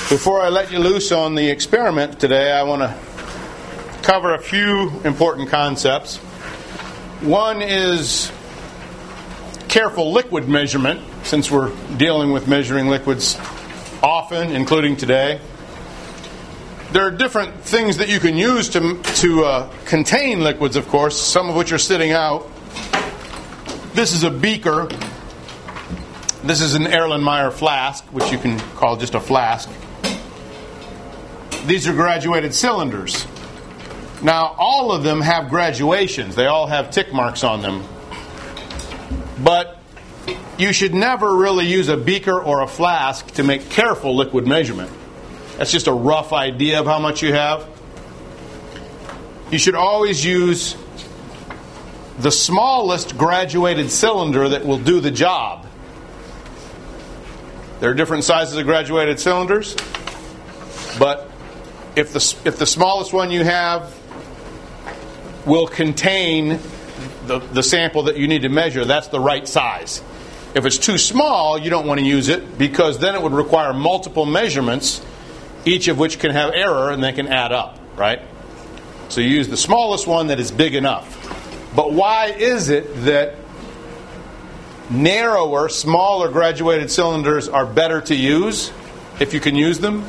Before I let you loose on the experiment today, I want to cover a few important concepts. One is careful liquid measurement, since we're dealing with measuring liquids often, including today. There are different things that you can use to contain liquids, of course, some of which are sitting out. This is a beaker. This is an Erlenmeyer flask, which you can call just a flask. These are graduated cylinders. Now, all of them have graduations. They all have tick marks on them. But you should never really use a beaker or a flask to make careful liquid measurement. That's just a rough idea of how much you have. You should always use the smallest graduated cylinder that will do the job. There are different sizes of graduated cylinders, but if the smallest one you have will contain the sample that you need to measure, that's the right size. If it's too small, you don't want to use it, because then it would require multiple measurements, each of which can have error and they can add up, right? So you use the smallest one that is big enough. But why is it that narrower, smaller graduated cylinders are better to use if you can use them?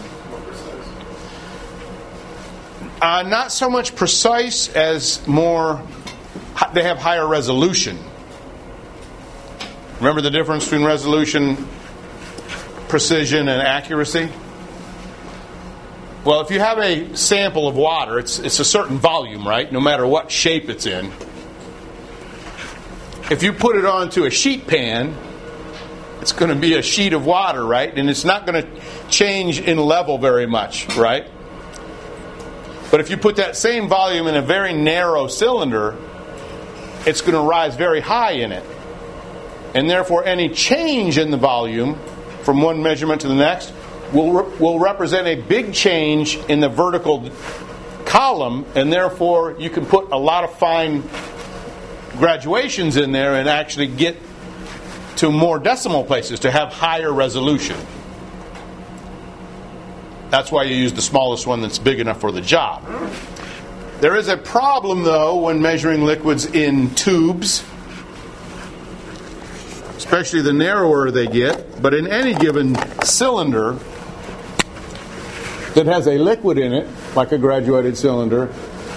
Not so much precise as more, they have higher resolution. Remember the difference between resolution, precision, and accuracy? Well, if you have a sample of water, it's a certain volume, right? No matter what shape it's in. If you put it onto a sheet pan, it's going to be a sheet of water, right? And it's not going to change in level very much, right? But if you put that same volume in a very narrow cylinder, it's going to rise very high in it. And therefore, any change in the volume from one measurement to the next will represent a big change in the vertical column, and therefore you can put a lot of fine graduations in there and actually get to more decimal places to have higher resolution. That's why you use the smallest one that's big enough for the job. There is a problem, though, when measuring liquids in tubes, especially the narrower they get. But in any given cylinder that has a liquid in it, like a graduated cylinder,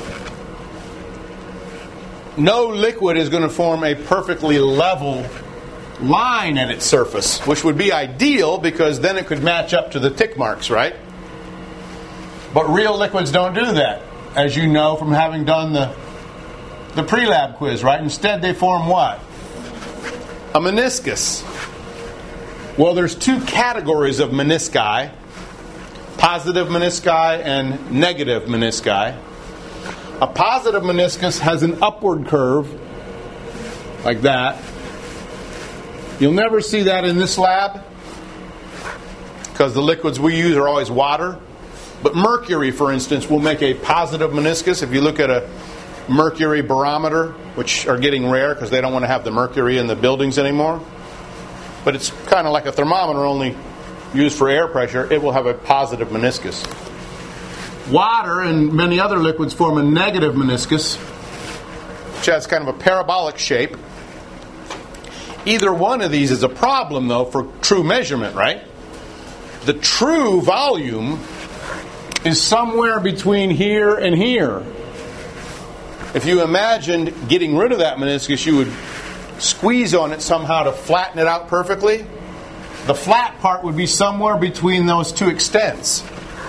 no liquid is going to form a perfectly level line at its surface, which would be ideal because then it could match up to the tick marks, right? But real liquids don't do that, as you know from having done the pre-lab quiz, right? Instead, they form what? A meniscus. Well, there's two categories of menisci: positive menisci and negative menisci. A positive meniscus has an upward curve, like that. You'll never see that in this lab, because the liquids we use are always water. But mercury, for instance, will make a positive meniscus. If you look at a mercury barometer, which are getting rare because they don't want to have the mercury in the buildings anymore, but it's kind of like a thermometer, only used for air pressure, it will have a positive meniscus. Water and many other liquids form a negative meniscus, which has kind of a parabolic shape. Either one of these is a problem, though, for true measurement, right? The true volume is somewhere between here and here. If you imagined getting rid of that meniscus, you would squeeze on it somehow to flatten it out perfectly. The flat part would be somewhere between those two extents.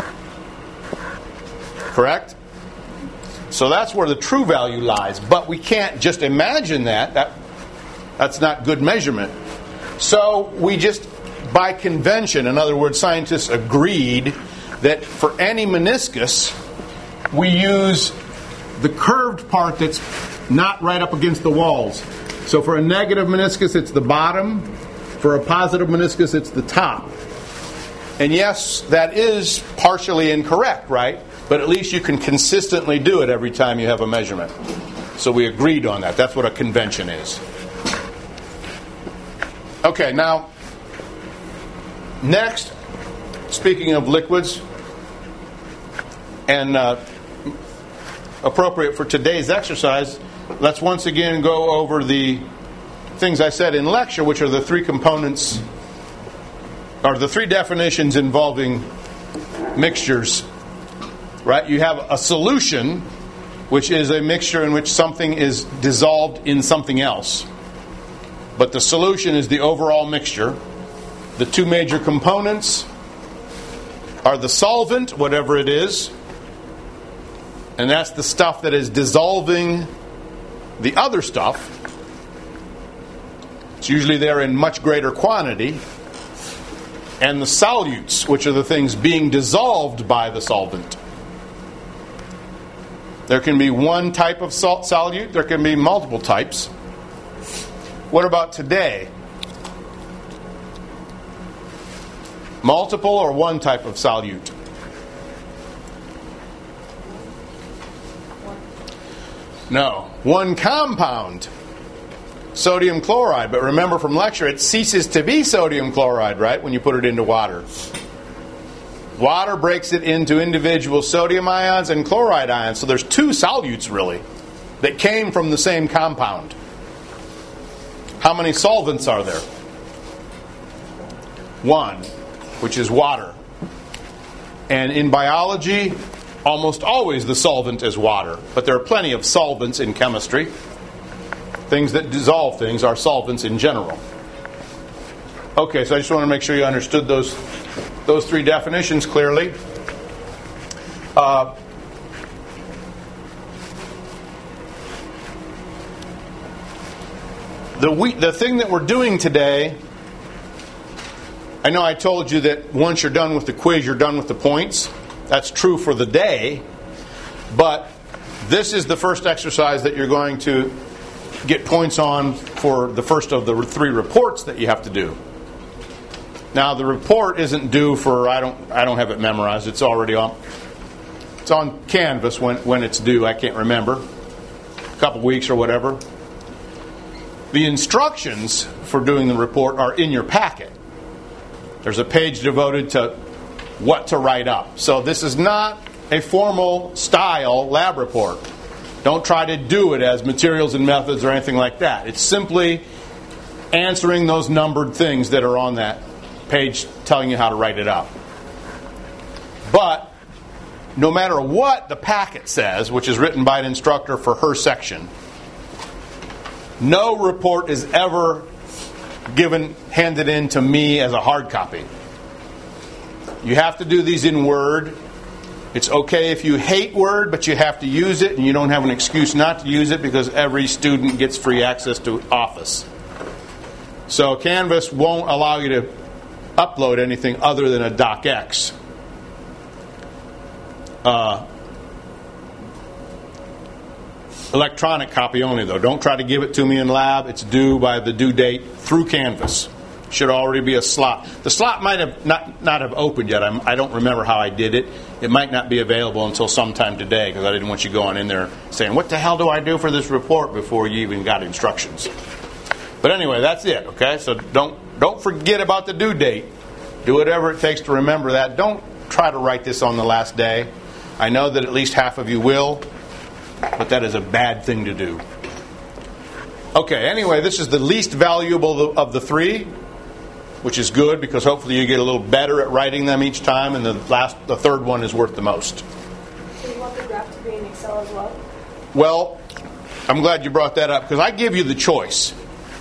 Correct? So that's where the true value lies. But we can't just imagine that. That's not good measurement. So we just, by convention, in other words, scientists agreed that for any meniscus, we use the curved part that's not right up against the walls. So for a negative meniscus, it's the bottom. For a positive meniscus, it's the top. And yes, that is partially incorrect, right? But at least you can consistently do it every time you have a measurement. So we agreed on that. That's what a convention is. Okay, now, next, speaking of liquids, and appropriate for today's exercise, let's once again go over the things I said in lecture, which are the three components, or the three definitions involving mixtures. Right? You have a solution, which is a mixture in which something is dissolved in something else. But the solution is the overall mixture. The two major components are the solvent, whatever it is, and that's the stuff that is dissolving the other stuff. It's usually there in much greater quantity. And the solutes, which are the things being dissolved by the solvent. There can be one type of solute. There can be multiple types. What about today? Multiple or one type of solute? No. One compound. Sodium chloride. But remember from lecture, it ceases to be sodium chloride, right, when you put it into water. Water breaks it into individual sodium ions and chloride ions. So there's two solutes, really, that came from the same compound. How many solvents are there? One, which is water. And in biology, almost always the solvent is water. But there are plenty of solvents in chemistry. Things that dissolve things are solvents in general. Okay, so I just want to make sure you understood those three definitions clearly. The thing that we're doing today, I know I told you that once you're done with the quiz, you're done with the points. That's true for the day. But this is the first exercise that you're going to get points on for the first of the three reports that you have to do. Now the report isn't due for, I don't have it memorized. It's already on. It's on Canvas when it's due. I can't remember. A couple weeks or whatever. The instructions for doing the report are in your packet. There's a page devoted to what to write up. So this is not a formal style lab report. Don't try to do it as materials and methods or anything like that. It's simply answering those numbered things that are on that page telling you how to write it up. But no matter what the packet says, which is written by an instructor for her section, no report is ever handed in to me as a hard copy. You have to do these in Word. It's okay if you hate Word, but you have to use it, and you don't have an excuse not to use it because every student gets free access to Office. So Canvas won't allow you to upload anything other than a docx. Electronic copy only, though. Don't try to give it to me in lab. It's due by the due date through Canvas. Should already be a slot. The slot might have not have opened yet. I don't remember how I did it. It might not be available until sometime today because I didn't want you going in there saying, what the hell do I do for this report before you even got instructions. But anyway, that's it, okay? So don't forget about the due date. Do whatever it takes to remember that. Don't try to write this on the last day. I know that at least half of you will, but that is a bad thing to do. Okay, anyway, this is the least valuable of the three, which is good because hopefully you get a little better at writing them each time, and the third one is worth the most. So you want the graph to be in Excel as well? Well, I'm glad you brought that up because I give you the choice.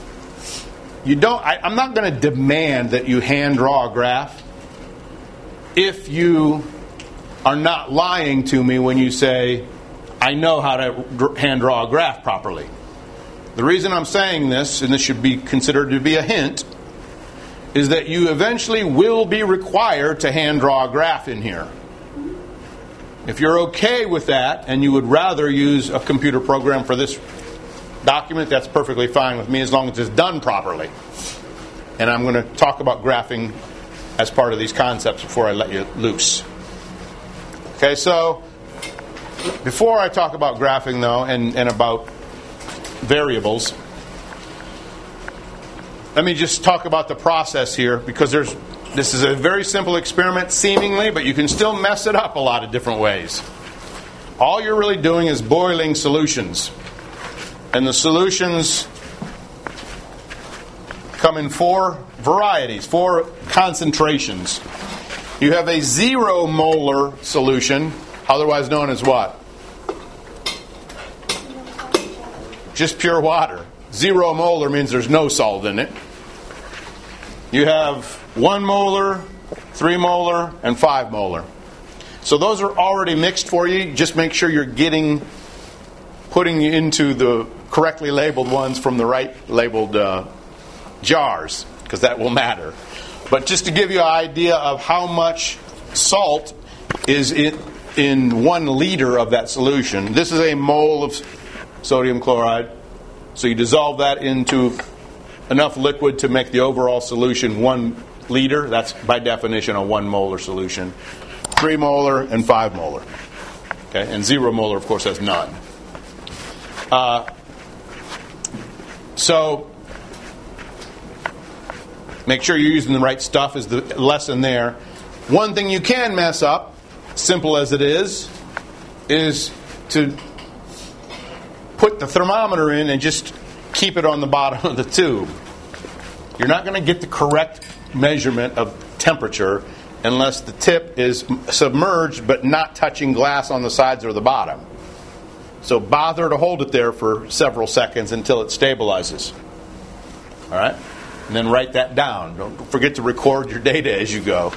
I'm not going to demand that you hand draw a graph if you are not lying to me when you say, I know how to hand draw a graph properly. The reason I'm saying this, and this should be considered to be a hint, is that you eventually will be required to hand draw a graph in here. If you're okay with that and you would rather use a computer program for this document, that's perfectly fine with me as long as it's done properly. And I'm going to talk about graphing as part of these concepts before I let you loose. Okay, so before I talk about graphing, though, and about variables, let me just talk about the process here because there's This is a very simple experiment, seemingly, but you can still mess it up a lot of different ways. All you're really doing is boiling solutions. And the solutions come in 4 varieties, 4 concentrations. You have a 0 molar solution, otherwise known as what? Just pure water. 0 molar means there's no salt in it. You have 1 molar, 3 molar, and 5 molar. So those are already mixed for you. Just make sure you're putting into the correctly labeled ones from the right labeled jars, because that will matter. But just to give you an idea of how much salt is in 1 liter of that solution, this is a mole of sodium chloride. So you dissolve that into enough liquid to make the overall solution 1 liter. That's by definition a 1 molar solution. 3 molar and 5 molar. Okay, and 0 molar, of course, has none. So make sure you're using the right stuff is the lesson there. One thing you can mess up, simple as it is to put the thermometer in and just keep it on the bottom of the tube. You're not going to get the correct measurement of temperature unless the tip is submerged but not touching glass on the sides or the bottom. So bother to hold it there for several seconds until it stabilizes. All right? And then write that down. Don't forget to record your data as you go.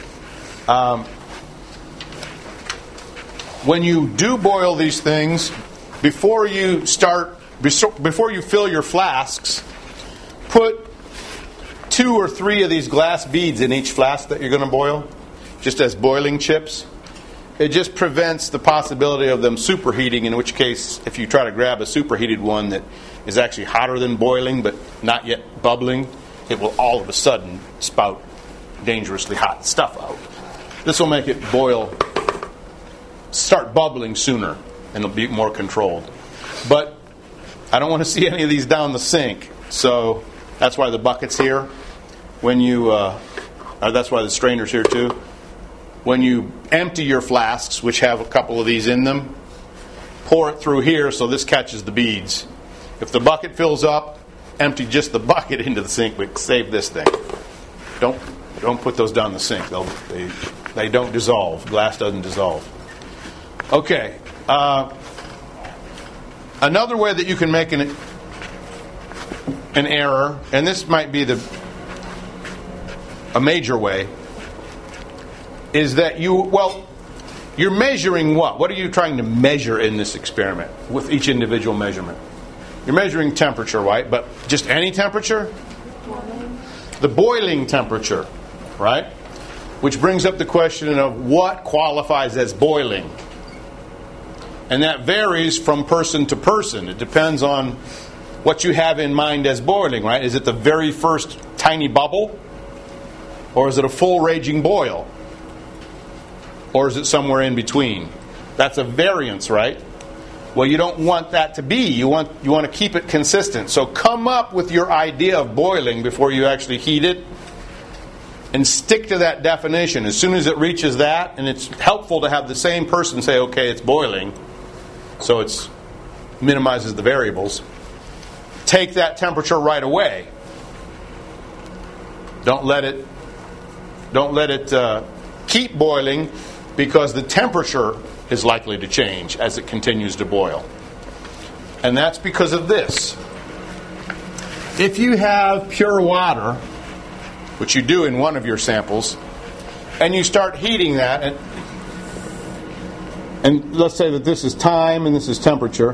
When you do boil these things, before you fill your flasks, put 2 or 3 of these glass beads in each flask that you're going to boil, just as boiling chips. It just prevents the possibility of them superheating, in which case, if you try to grab a superheated one that is actually hotter than boiling but not yet bubbling, it will all of a sudden spout dangerously hot stuff out. This will make it start bubbling sooner, and it'll be more controlled. But I don't want to see any of these down the sink, so that's why the bucket's here. That's why the strainer's here too. When you empty your flasks, which have a couple of these in them, pour it through here so this catches the beads. If the bucket fills up, empty just the bucket into the sink, but save this thing. Don't put those down the sink. They don't dissolve. Glass doesn't dissolve. Okay. Another way that you can make an error, and this might be a major way, is that you're measuring what? What are you trying to measure in this experiment with each individual measurement? You're measuring temperature, right? But just any temperature? The boiling temperature, right? Which brings up the question of what qualifies as boiling. And that varies from person to person. It depends on what you have in mind as boiling, right? Is it the very first tiny bubble? Or is it a full raging boil? Or is it somewhere in between? That's a variance, right? Well, you don't want that to be. You want to keep it consistent. So come up with your idea of boiling before you actually heat it, and stick to that definition. As soon as it reaches that, and it's helpful to have the same person say, okay, it's boiling, so it minimizes the variables. Take that temperature right away. Don't let it keep boiling, because the temperature is likely to change as it continues to boil. And that's because of this. If you have pure water, which you do in one of your samples, and you start heating that, and let's say that this is time and this is temperature.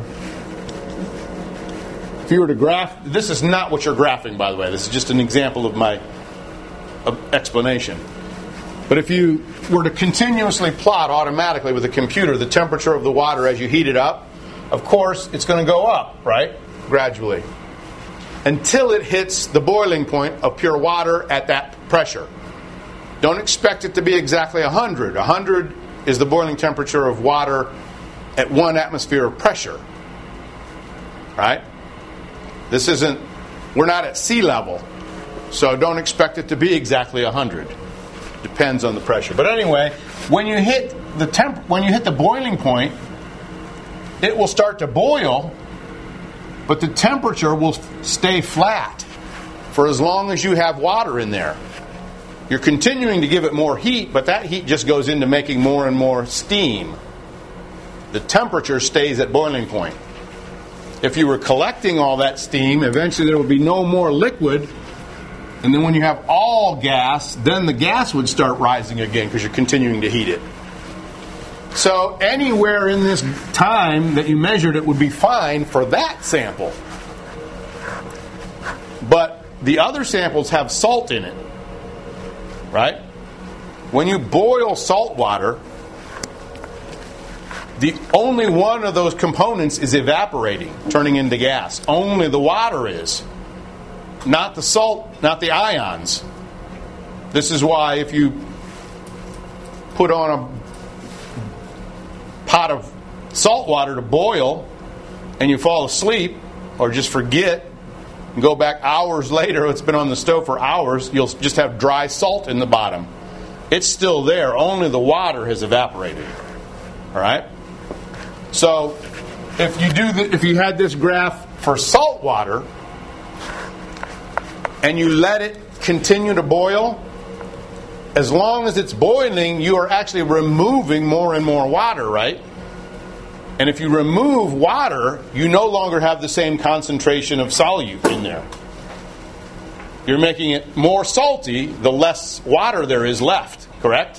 If you were to graph, this is not what you're graphing, by the way. This is just an example of my explanation. But if you were to continuously plot automatically with a computer the temperature of the water as you heat it up, of course it's going to go up, right? Gradually. Until it hits the boiling point of pure water at that pressure. Don't expect it to be exactly 100. 100 is the boiling temperature of water at 1 atmosphere of pressure. Right? We're not at sea level, so don't expect it to be exactly 100. Depends on the pressure. But anyway, when you hit the boiling point, it will start to boil, but the temperature will stay flat for as long as you have water in there. You're continuing to give it more heat, but that heat just goes into making more and more steam. The temperature stays at boiling point. If you were collecting all that steam, eventually there would be no more liquid, and then when you have all gas, then the gas would start rising again because you're continuing to heat it. So anywhere in this time that you measured it would be fine for that sample. But the other samples have salt in it, right? When you boil salt water, the only one of those components is evaporating, turning into gas. Only the water is. Not the salt, not the ions. This is why if you put on a pot of salt water to boil and you fall asleep or just forget and go back hours later, it's been on the stove for hours, you'll just have dry salt in the bottom. It's still there, only the water has evaporated. All right? So if you had this graph for salt water and you let it continue to boil, as long as it's boiling, you are actually removing more and more water, right? And if you remove water, you no longer have the same concentration of solute in there. You're making it more salty the less water there is left, correct?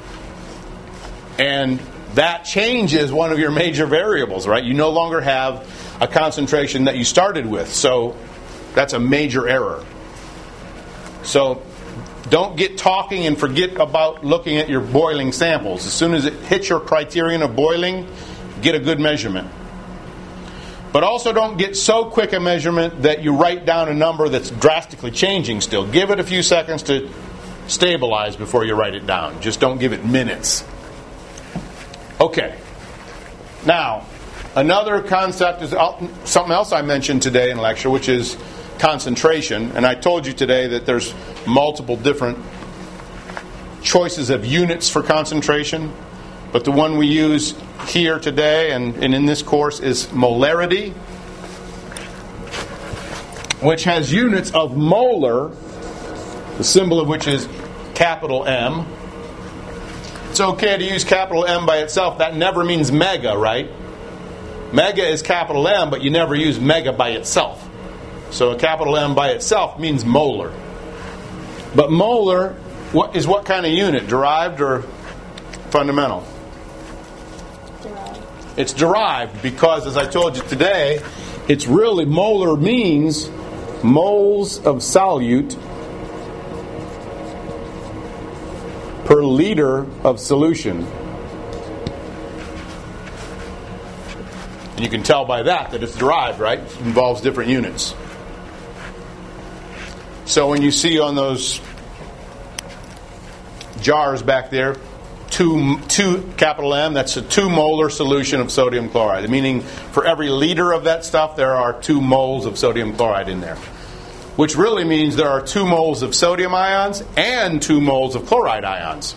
And that changes one of your major variables, right? You no longer have a concentration that you started with. So that's a major error. So don't get talking and forget about looking at your boiling samples. As soon as it hits your criterion of boiling, get a good measurement. But also don't get so quick a measurement that you write down a number that's drastically changing still. Give it a few seconds to stabilize before you write it down. Just don't give it minutes. Okay. Now, another concept is something else I mentioned today in lecture, which is concentration. And I told you today that there's multiple different choices of units for concentration. But the one we use here today and in this course is molarity, which has units of molar, the symbol of which is capital M. It's okay to use capital M by itself. That never means mega, right? Mega is capital M, but you never use mega by itself. So a capital M by itself means molar. But molar what kind of unit? Derived or fundamental? It's derived because, as I told you today, it's really molar means moles of solute per liter of solution. And you can tell by that it's derived, right? It involves different units. So when you see on those jars back there, 2 capital M, that's a 2 molar solution of sodium chloride. Meaning for every liter of that stuff, there are 2 moles of sodium chloride in there. Which really means there are 2 moles of sodium ions and 2 moles of chloride ions.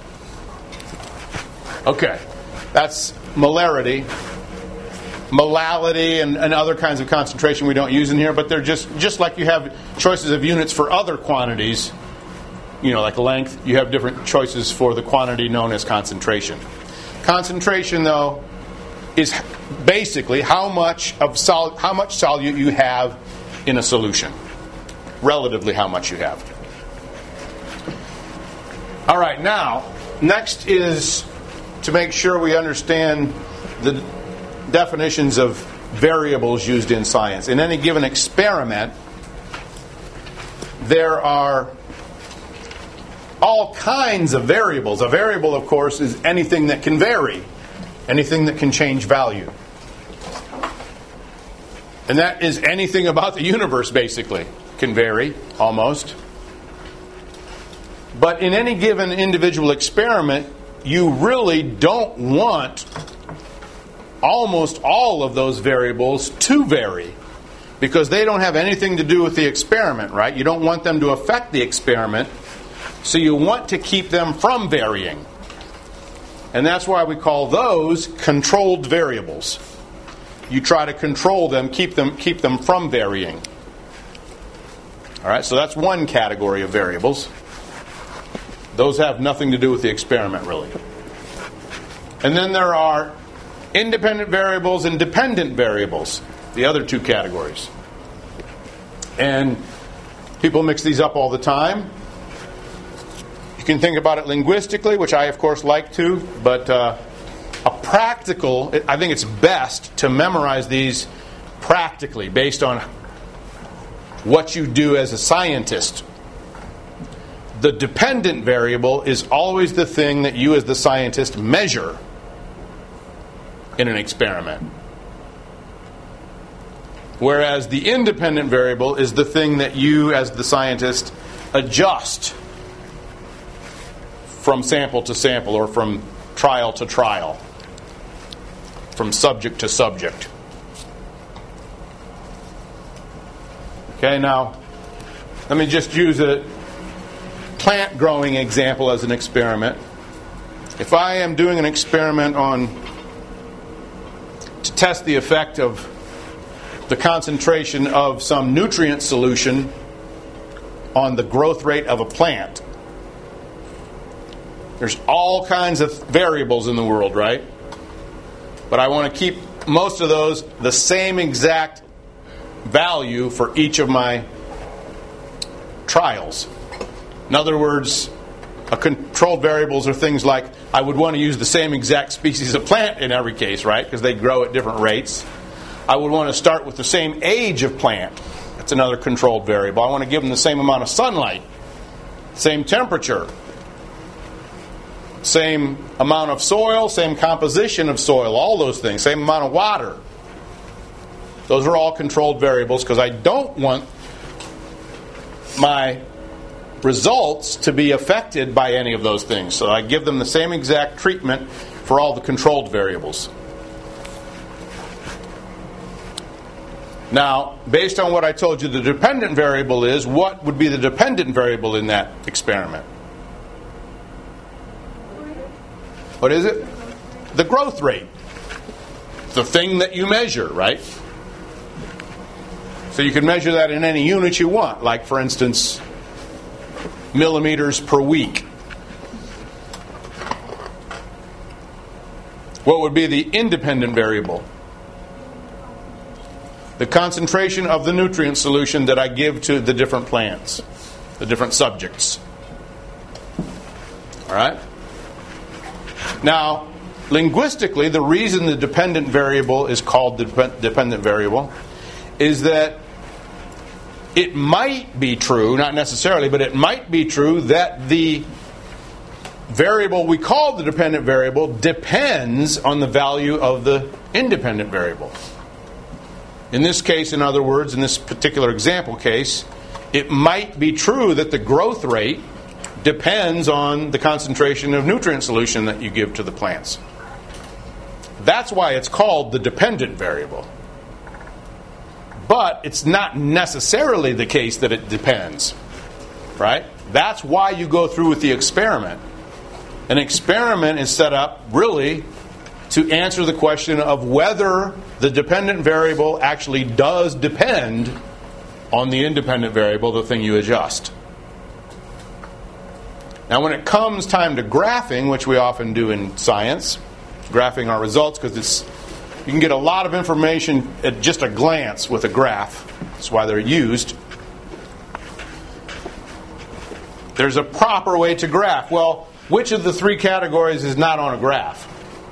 Okay, that's molarity. Molality and other kinds of concentration we don't use in here, but they're just like you have choices of units for other quantities. You know, like length, you have different choices for the quantity known as concentration. Concentration, though, is basically how much solute you have in a solution. Relatively how much you have. All right, now, next is to make sure we understand the definitions of variables used in science. In any given experiment, there are all kinds of variables. A variable, of course, is anything that can vary, anything that can change value. And that is anything about the universe, basically. Can vary, almost. But in any given individual experiment, you really don't want almost all of those variables to vary, because they don't have anything to do with the experiment, right? You don't want them to affect the experiment. So you want to keep them from varying. And that's why we call those controlled variables. You try to control them, keep them from varying. All right, so that's one category of variables. Those have nothing to do with the experiment, really. And then there are independent variables and dependent variables, the other two categories. And people mix these up all the time. You can think about it linguistically, which I, of course, like to, but I think it's best to memorize these practically based on what you do as a scientist. The dependent variable is always the thing that you as the scientist measure in an experiment. Whereas the independent variable is the thing that you as the scientist adjust from sample to sample or from trial to trial, from subject to subject. Okay, now let me just use a plant growing example as an experiment. If I am doing an experiment to test the effect of the concentration of some nutrient solution on the growth rate of a plant, there's all kinds of variables in the world, right? But I want to keep most of those the same exact value for each of my trials. In other words, controlled variables are things like I would want to use the same exact species of plant in every case, right? Because they grow at different rates. I would want to start with the same age of plant. That's another controlled variable. I want to give them the same amount of sunlight, same temperature, same amount of soil, same composition of soil, all those things, same amount of water. Those are all controlled variables because I don't want my results to be affected by any of those things. So I give them the same exact treatment for all the controlled variables. Now, based on what I told you the dependent variable is, what would be the dependent variable in that experiment? What is it? The growth rate. The thing that you measure, right? So you can measure that in any unit you want, like, for instance, millimeters per week. What would be the independent variable? The concentration of the nutrient solution that I give to the different plants, the different subjects. All right? Now, linguistically, the reason the dependent variable is called the dependent variable is that it might be true, not necessarily, but it might be true that the variable we call the dependent variable depends on the value of the independent variable. In this case, in other words, in this particular example case, it might be true that the growth rate depends on the concentration of nutrient solution that you give to the plants. That's why it's called the dependent variable. But it's not necessarily the case that it depends, right? That's why you go through with the experiment. An experiment is set up really to answer the question of whether the dependent variable actually does depend on the independent variable, the thing you adjust. Now, when it comes time to graphing, which we often do in science, graphing our results, because you can get a lot of information at just a glance with a graph. That's why they're used. There's a proper way to graph. Well, which of the three categories is not on a graph?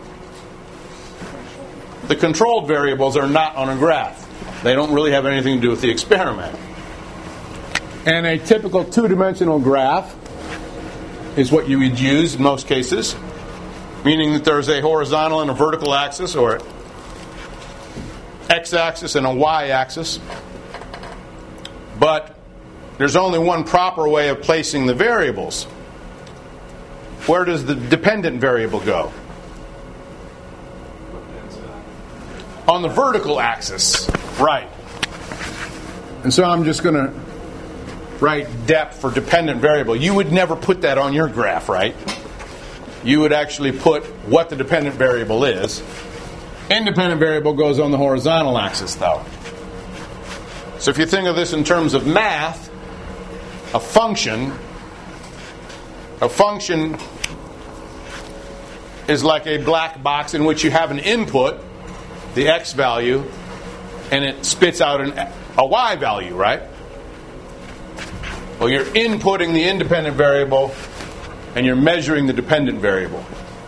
The controlled variables are not on a graph. They don't really have anything to do with the experiment. And a typical two-dimensional graph is what you would use in most cases, meaning that there's a horizontal and a vertical axis, or x-axis and a y-axis. But there's only one proper way of placing the variables. Where does the dependent variable go? On the vertical axis. Right. And so I'm just going to write depth for dependent variable, you would never put that on your graph, right? You would actually put what the dependent variable is. Independent variable goes on the horizontal axis, though. So if you think of this in terms of math, a function is like a black box in which you have an input, the x value, and it spits out a y value, right? Well, you're inputting the independent variable and you're measuring the dependent variable.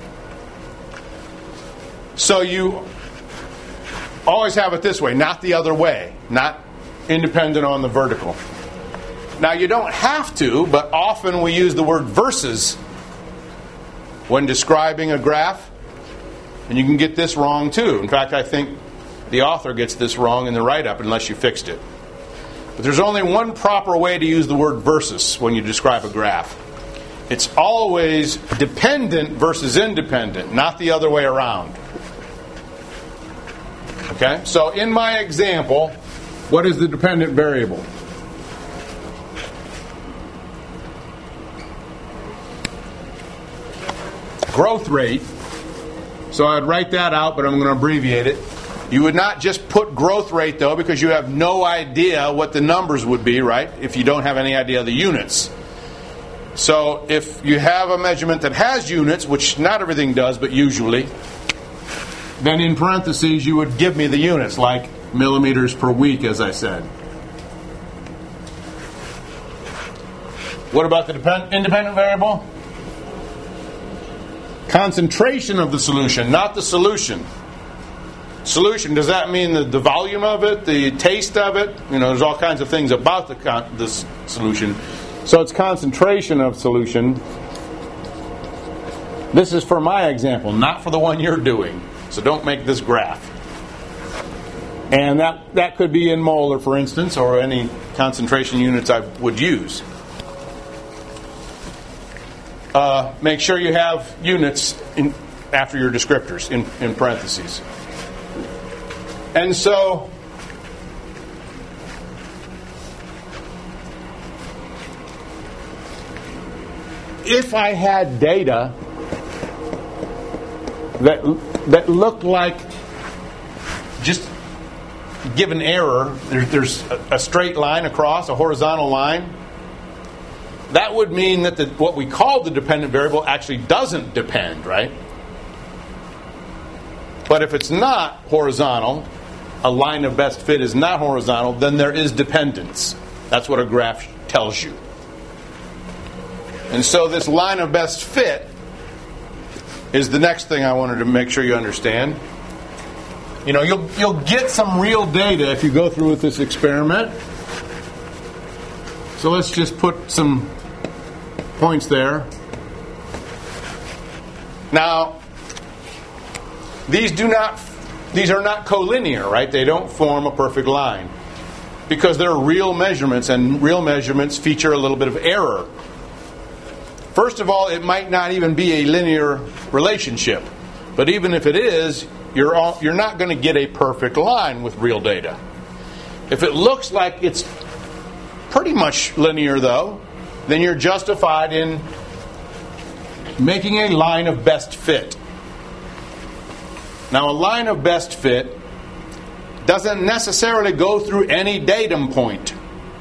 So you always have it this way, not the other way, not independent on the vertical. Now, you don't have to, but often we use the word versus when describing a graph, and you can get this wrong too. In fact, I think the author gets this wrong in the write-up unless you fixed it. But there's only one proper way to use the word versus when you describe a graph. It's always dependent versus independent, not the other way around. Okay? So in my example, what is the dependent variable? Growth rate. So I'd write that out, but I'm going to abbreviate it. You would not just put growth rate, though, because you have no idea what the numbers would be, right? If you don't have any idea of the units. So if you have a measurement that has units, which not everything does, but usually, then in parentheses you would give me the units, like millimeters per week, as I said. What about the independent variable? Concentration of the solution, not the solution. Solution, does that mean the volume of it, the taste of it? You know, there's all kinds of things about the solution. So it's concentration of solution. This is for my example, not for the one you're doing. So don't make this graph. And that could be in molar, for instance, or any concentration units I would use. Make sure you have units after your descriptors in parentheses. And so if I had data that looked like, just given error, there's a straight line across, a horizontal line, that would mean that what we call the dependent variable actually doesn't depend, right? But if it's not horizontal, a line of best fit is not horizontal, then there is dependence. That's what a graph tells you. And so this line of best fit is the next thing I wanted to make sure you understand. You know, you'll get some real data if you go through with this experiment. So let's just put some points there. Now, these are not collinear, right? They don't form a perfect line because they're real measurements, and real measurements feature a little bit of error. First of all, it might not even be a linear relationship, but even if it is, you're not going to get a perfect line with real data. If it looks like it's pretty much linear, though, then you're justified in making a line of best fit. Now, a line of best fit doesn't necessarily go through any datum point.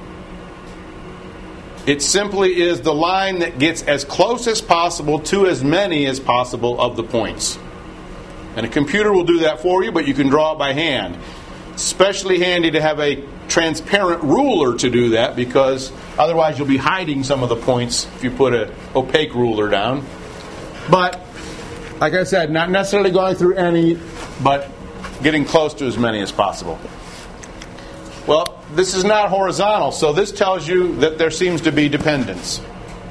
It simply is the line that gets as close as possible to as many as possible of the points. And a computer will do that for you, but you can draw it by hand. Especially handy to have a transparent ruler to do that, because otherwise you'll be hiding some of the points if you put an opaque ruler down. But, like I said, not necessarily going through any, but getting close to as many as possible. Well, this is not horizontal, so this tells you that there seems to be dependence.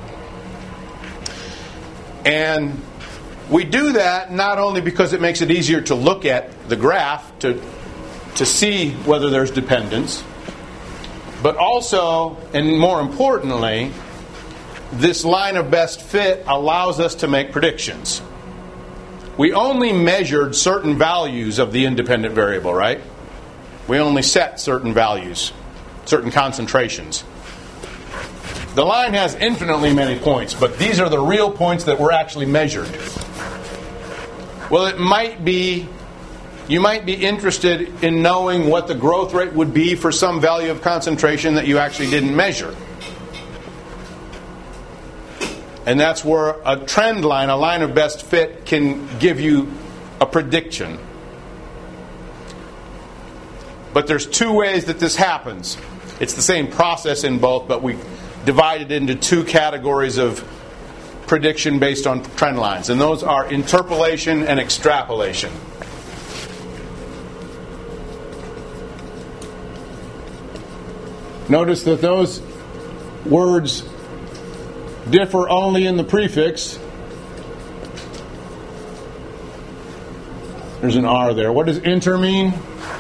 And we do that not only because it makes it easier to look at the graph to see whether there's dependence, but also, and more importantly, this line of best fit allows us to make predictions. We only measured certain values of the independent variable, right? We only set certain values, certain concentrations. The line has infinitely many points, but these are the real points that were actually measured. Well, you might be interested in knowing what the growth rate would be for some value of concentration that you actually didn't measure. And that's where a trend line, a line of best fit, can give you a prediction. But there's two ways that this happens. It's the same process in both, but we divide it into two categories of prediction based on trend lines. And those are interpolation and extrapolation. Notice that those words differ only in the prefix. There's an R there. What does inter mean?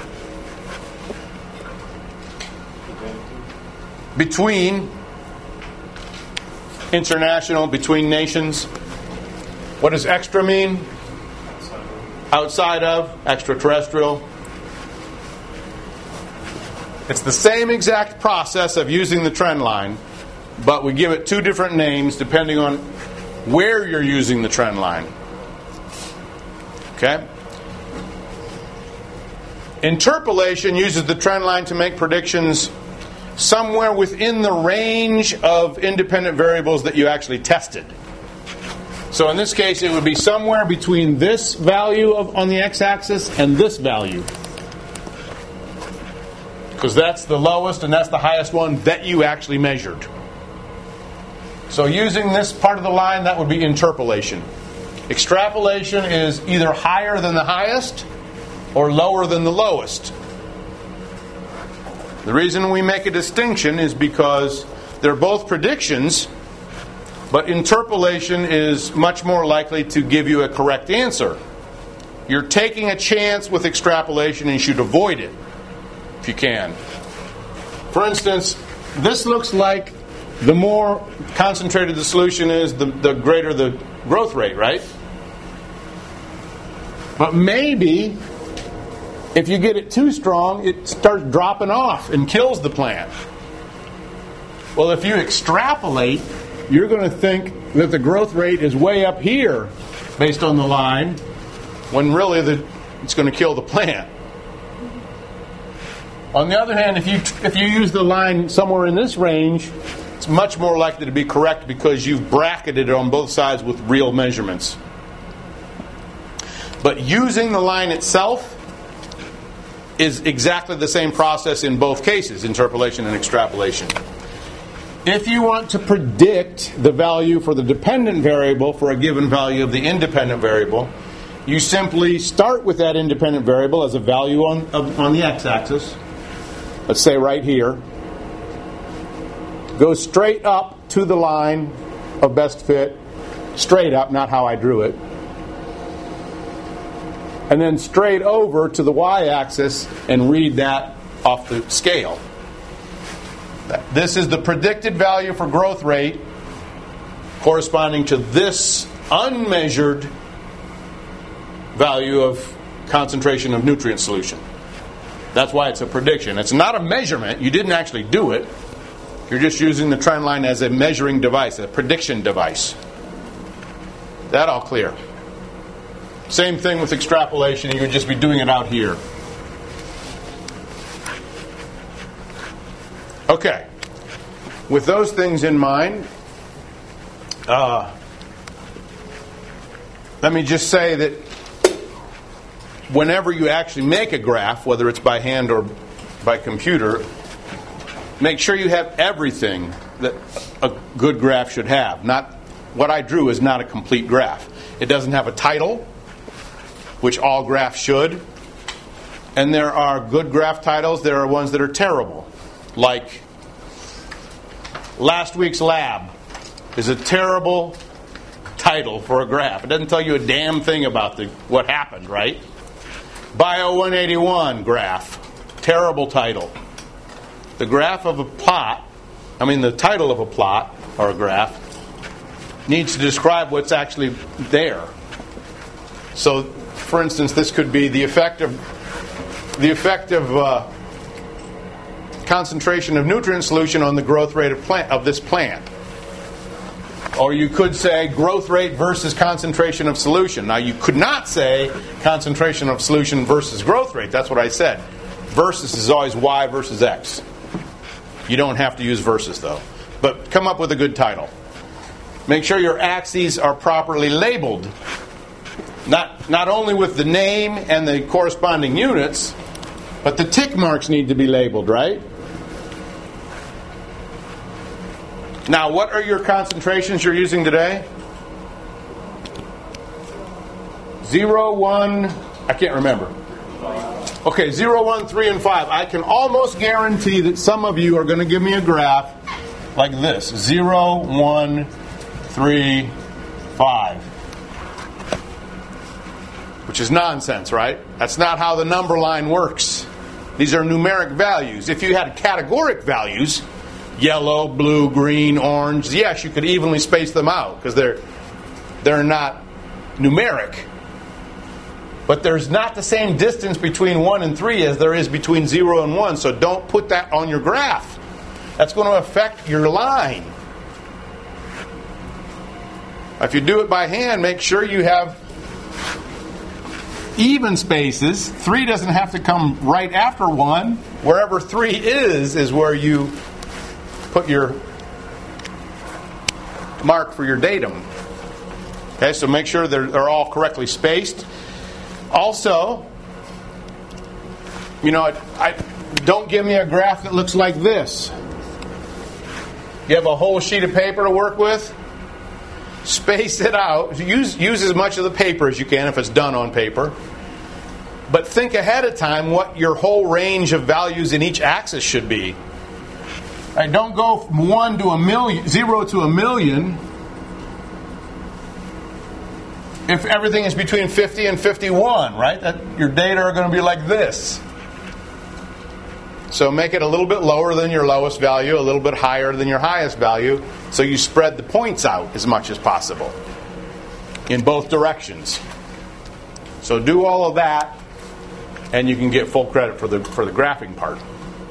Between. International, between nations. What does extra mean? Outside of, extraterrestrial. It's the same exact process of using the trend line, but we give it two different names depending on where you're using the trend line. Okay? Interpolation uses the trend line to make predictions somewhere within the range of independent variables that you actually tested. So in this case, it would be somewhere between this value on the x-axis and this value. Because that's the lowest and that's the highest one that you actually measured. So using this part of the line, that would be interpolation. Extrapolation is either higher than the highest or lower than the lowest. The reason we make a distinction is because they're both predictions, but interpolation is much more likely to give you a correct answer. You're taking a chance with extrapolation and you should avoid it if you can. For instance, this looks like the more concentrated the solution is, the greater the growth rate, right? But maybe if you get it too strong, it starts dropping off and kills the plant. Well, if you extrapolate, you're going to think that the growth rate is way up here based on the line, when really it's going to kill the plant. On the other hand, if you use the line somewhere in this range, it's much more likely to be correct because you've bracketed it on both sides with real measurements. But using the line itself is exactly the same process in both cases, interpolation and extrapolation. If you want to predict the value for the dependent variable for a given value of the independent variable, you simply start with that independent variable as a value on the x-axis. Let's say right here. Go straight up to the line of best fit. Straight up, not how I drew it. And then straight over to the y-axis and read that off the scale. This is the predicted value for growth rate corresponding to this unmeasured value of concentration of nutrient solution. That's why it's a prediction. It's not a measurement. You didn't actually do it. You're just using the trend line as a measuring device, a prediction device. That all clear? Same thing with extrapolation. You would just be doing it out here. Okay. With those things in mind, let me just say that whenever you actually make a graph, whether it's by hand or by computer, make sure you have everything that a good graph should have. Not what I drew is not a complete graph. It doesn't have a title, which all graphs should. And there are good graph titles. There are ones that are terrible. Like Last Week's Lab is a terrible title for a graph. It doesn't tell you a damn thing about what happened, right? Bio 181 graph. Terrible title. The graph of a plot, the title of a plot or a graph needs to describe what's actually there. So, for instance, this could be the effect of concentration of nutrient solution on the growth rate of this plant. Or you could say growth rate versus concentration of solution. Now you could not say concentration of solution versus growth rate. That's what I said. Versus is always Y versus X. You don't have to use versus though. But come up with a good title. Make sure your axes are properly labeled. Not only with the name and the corresponding units, but the tick marks need to be labeled, right? Now, what are your concentrations you're using today? 0, 1, I can't remember. Okay, 0, 1, 3, and 5. I can almost guarantee that some of you are going to give me a graph like this. 0, 1, 3, 5. Which is nonsense, right? That's not how the number line works. These are numeric values. If you had categoric values, yellow, blue, green, orange, yes, you could evenly space them out because they're not numeric. But there's not the same distance between 1 and 3 as there is between 0 and 1, so don't put that on your graph. That's going to affect your line. If you do it by hand, make sure you have even spaces. 3 doesn't have to come right after 1. Wherever 3 is where you put your mark for your datum. Okay, so make sure they're all correctly spaced. Also, I don't give me a graph that looks like this. You have a whole sheet of paper to work with. Space it out. Use as much of the paper as you can if it's done on paper. But think ahead of time what your whole range of values in each axis should be. Right, don't go from 1 to a million, 0 to a million. If everything is between 50 and 51, right? Your data are going to be like this. So make it a little bit lower than your lowest value, a little bit higher than your highest value, so you spread the points out as much as possible in both directions. So do all of that, and you can get full credit for the graphing part.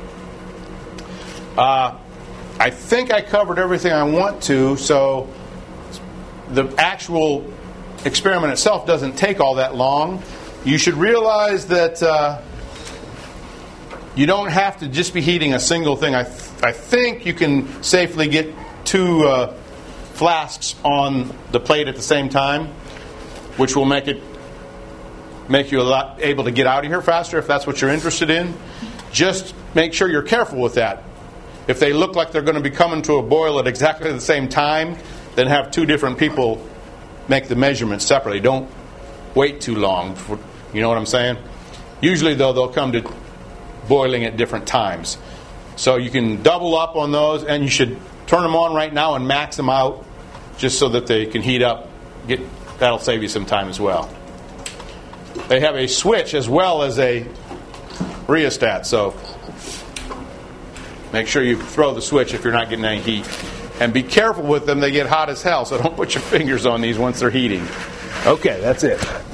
I think I covered everything I want to, so the actual experiment itself doesn't take all that long. You should realize that you don't have to just be heating a single thing. I think you can safely get 2 flasks on the plate at the same time, which will make you able to get out of here faster if that's what you're interested in. Just make sure you're careful with that. If they look like they're going to be coming to a boil at exactly the same time, then have 2 different people make the measurements separately. Don't wait too long. You know what I'm saying? Usually, though, they'll come to boiling at different times. So you can double up on those, and you should turn them on right now and max them out just so that they can heat up. That'll save you some time as well. They have a switch as well as a rheostat, so make sure you throw the switch if you're not getting any heat. And be careful with them, they get hot as hell, so don't put your fingers on these once they're heating. Okay, that's it.